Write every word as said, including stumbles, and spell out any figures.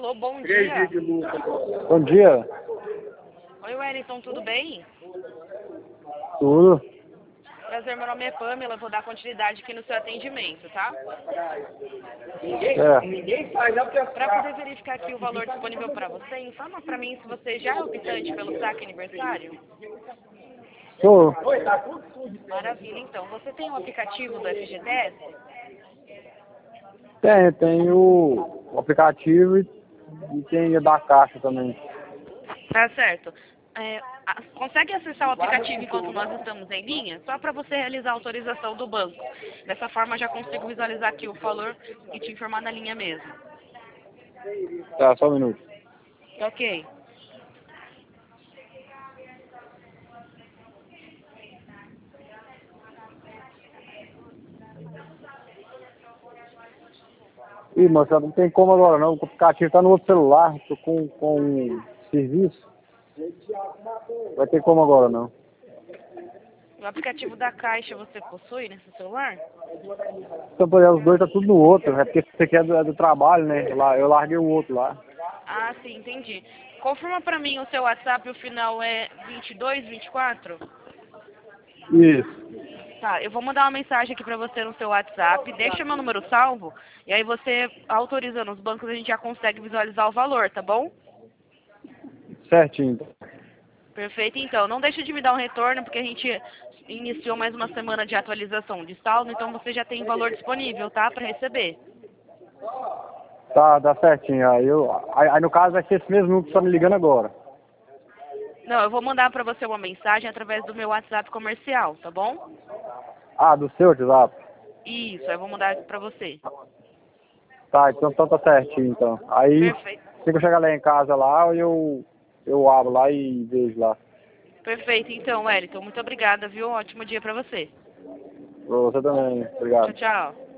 Alô, bom dia. Bom dia. Oi, Wellington, tudo bem? Tudo? Prazer, meu nome é Pamela, eu vou dar continuidade aqui no seu atendimento, tá? É. Para poder verificar aqui o valor disponível para você, informa para mim se você já é optante pelo saque aniversário. Sou. Maravilha, então. Você tem o aplicativo do F G T S? Tem, tem o, o aplicativo e, e tem o da Caixa também. Tá certo. É, a- consegue acessar o aplicativo enquanto nós estamos em linha? Só para você realizar a autorização do banco. Dessa forma, já consigo visualizar aqui o valor e te informar na linha mesmo. Tá, só um minuto. Ok. Ih, moça, não tem como agora não. O aplicativo tá no outro celular. Tô com, com um serviço. Vai ter como agora não. O aplicativo da Caixa você possui nesse celular? Então, por exemplo, os dois tá tudo no outro. É porque esse aqui é do, é do trabalho, né? Lá, eu larguei o outro lá. Ah, sim, entendi. Confirma para mim o seu WhatsApp, o final é vinte e dois, vinte e quatro? Isso. Tá, eu vou mandar uma mensagem aqui pra você no seu WhatsApp, deixa meu número salvo, e aí você, autorizando os bancos, a gente já consegue visualizar o valor, tá bom? Certinho. Perfeito, então. Não deixe de me dar um retorno, porque a gente iniciou mais uma semana de atualização de saldo, então você já tem o valor disponível, tá? Pra receber. Tá, dá certinho. Aí, eu, aí, aí no caso vai ser esse mesmo número que tá me ligando agora. Não, eu vou mandar pra você uma mensagem através do meu WhatsApp comercial, tá bom? Ah, do seu WhatsApp? Isso, eu vou mandar pra você. Tá, então, então tá certinho, então. Aí, Perfeito. se eu chegar lá em casa lá, eu, eu abro lá e vejo lá. Perfeito, então, Wellington. Muito obrigada, viu? Um ótimo dia pra você. Pra você também. Tchau, Obrigado. tchau.